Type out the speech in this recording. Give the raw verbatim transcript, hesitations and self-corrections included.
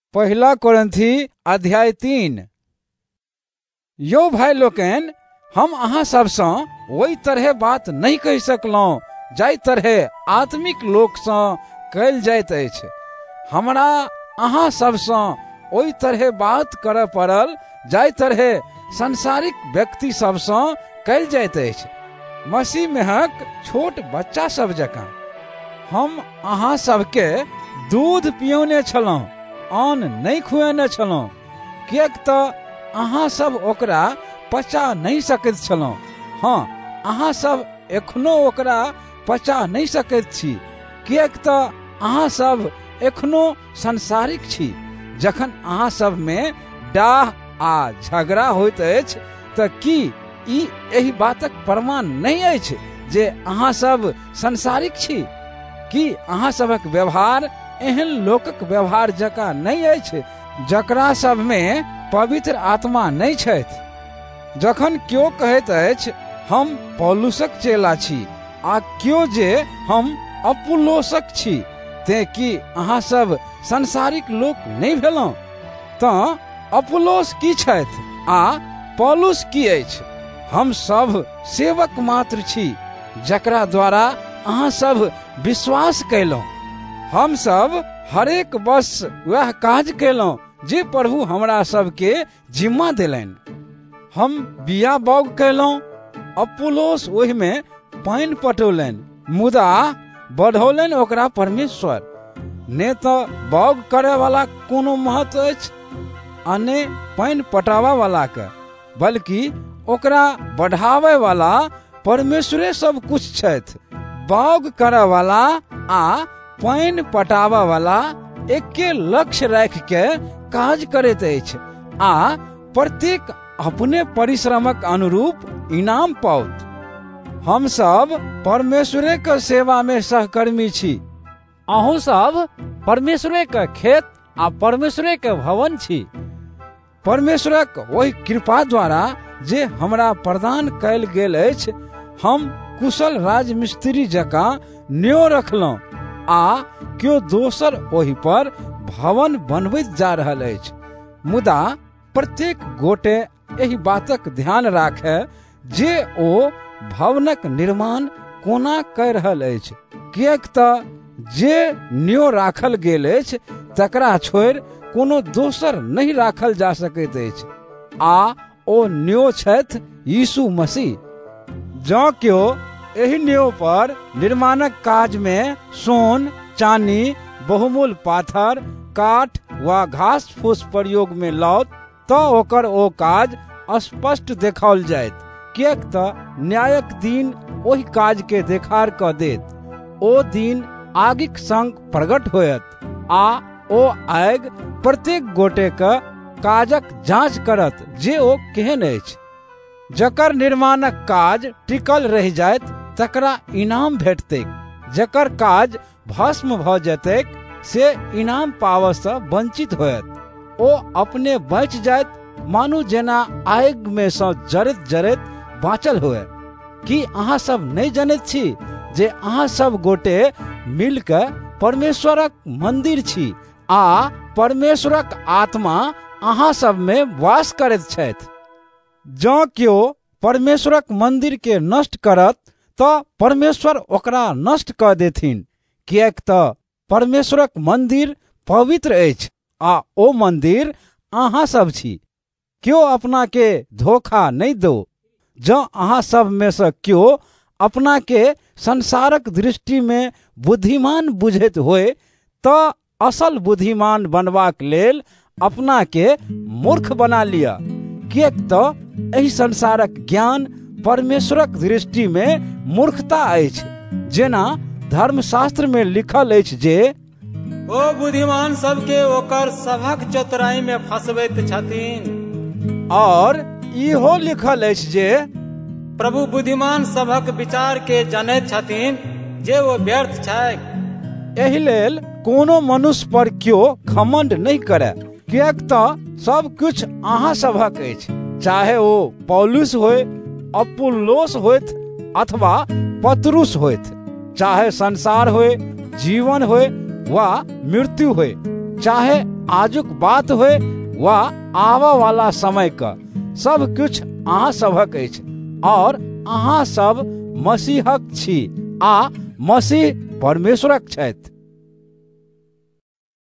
पहिला कोरिन्थी अध्याय तीन। यो भाई लोकनि, हम अहाँ सबसँ ओहि तरह बात नहीं कहि सकलहुँ जाहि तरह आत्मिक लोकसँ कयल जाइत अछि। हमरा अहाँ सबसँ ओहि तरह बात करय पड़ल जाहि तरह संसारिक व्यक्ति सबसँ कयल जाइत अछि, मसीह मेहक छोट बच्चा सब जकाँ। हम अहाँ सबके दूध पियौने छलहुँ, अन्न नहीं खुएने छलहुँ, किएक तऽ अहाँ सब ओकरा पचा नहीं सकैत छलहुँ। हाँ, अहाँ सब एखनो ओकरा पचा नहीं सकैत छी, किएक तऽ अहाँ सब एखनो संसारिक छी। जखन अहाँ सब में डाह आ झगड़ा होइत अछि तऽ की ई एहि बातक प्रमाण नहीं अछि जे अहाँ सब संसारिक छी? कि अहाँ सबक व्यवहार एहन लोकक व्यवहार जकाँ नहीं अछि जकरा सब में पवित्र आत्मा नहीं छथि? जखन केओ कहैत अछि हम पौलुसक चेला छी, आ केओ जे हम अपुल्लोसक छी, ते कि अहाँ सब संसारिक लोक नहीं भेलहुँ? तऽ अपुल्लोस की छथि आ पौलुस की अछि? हम सब सेवक मात्र छी जकरा द्वारा अहाँ सब विश्वास कयलहुँ। हम सब हरेक बस वह काज कयलहुँ जे प्रभु हमरा सबके जिम्मा देलनि। हम बिया बाउग कयलहुँ, अपुल्लोस ओहि में पानि पटौलनि, मुदा बढ़ौलनि ओकरा परमेश्वर। ने तऽ बाउग करे वाला कोनो महत्व अछि आ ने पानि पटावा वाला के, बल्कि ओकरा बढ़ावे वाला परमेश्वरे सब कुछ छथि। बाउग करे वाला आ पानि पटावा वाला एके लक्ष्य राखि के काज करैत अछि, आ प्रत्येक अपने परिश्रमक अनुरूप इनाम पाओत। हम सब परमेश्वरे के सेवा में सहकर्मी छी। अहूँ सब परमेश्वरे के खेत आ परमेश्वरे के भवन छी। परमेश्वरक ओहि कृपा द्वारा जे हमरा प्रदान कयल गेल अछि, हम कुशल राजमिस्त्री जकाँ न्योय रखलहुँ, आ केओ दोसर ओहि पर भवन बनबैत जा रहल अछि। मुदा प्रत्येक गोटे एहि बातक ध्यान राखै जे ओ भवनक निर्माण कोना कऽ रहल अछि, किएक तऽ जे न्योय राखल गेल अछि तकरा छोड़ि कोनो दोसर नहीं राखल जा सकैत अछि, आ ओ न्योय छथि यीशु मसीह। जँ केओ एहि न्योय पर निर्माणक काज में सोन, चानी, बहुमूल्य पाथर, काठ वा घास फूस प्रयोग में लाओत तऽ ओकर ओ काज स्पष्ट देखाओल जायत, किएक तऽ न्यायक दिन ओहि काज के देखार कऽ देत। ओ दिन आगिक संग प्रगट होयत, आ ओ आगि प्रत्येक गोटे के काजक जांच करत जे ओ केहन अछि। जकर निर्माणक काज टिकल रहि जायत तकरा इनाम भेटतैक, जकर काज भस्म भऽ जेतैक से इनाम पावसँ वंचित होयत। ओ अपने बचि जायत, मानो जेना आगि में सँ जरैत जरैत बाँचल हुए। कि अहाँ सब नहीं जनैत छी जे अहाँ सब गोटे मिल कऽ परमेश्वरक मंदिर छी, आ परमेश्वरक आत्मा अहाँ सब में वास करैत छथि? जँ केओ परमेश्वरक मंदिर के नष्ट करत तऽ परमेश्वर ओकरा नष्ट कऽ देथिन, किएक तऽ परमेश्वरक मंदिर पवित्र अछि, आ ओ मंदिर अहाँ सब छी। केओ अपना के धोखा नहीं दो। जँ अहाँ सब में से केओ अपना के संसारक दृष्टि में बुद्धिमान बुझैत होय तऽ असल बुद्धिमान बनबाक लेल अपना के मूर्ख बना लिया, किएक तऽ एहि संसारक ज्ञान परमेश्वरक दृष्टि में मूर्खता अछि। जेना धर्मशास्त्र में लिखल अछि जे ओ बुद्धिमान सबके ओकर सभक चतुराई में फंसबैत छथिन, और इहो लिखल अछि जे प्रभु बुद्धिमान सभक विचार के जनैत छथिन जे वो व्यर्थ छैक। एहि लेल कोनो मनुष्य पर केओ घमंड नहीं करे, किएक तऽ सब कुछ अहाँ सभक अछि, चाहे ओ पौलुस होय, अपुल्लोस होयत अथवा पतरुस होयत, चाहे संसार होय, जीवन होय वा मृत्यु होय, चाहे आजुक बात होय वा आवा वाला समय का, सब कुछ अहाँ सभक अछि और अहाँ सब मसीहक छी आ मसीह परमेश्वरक छथि।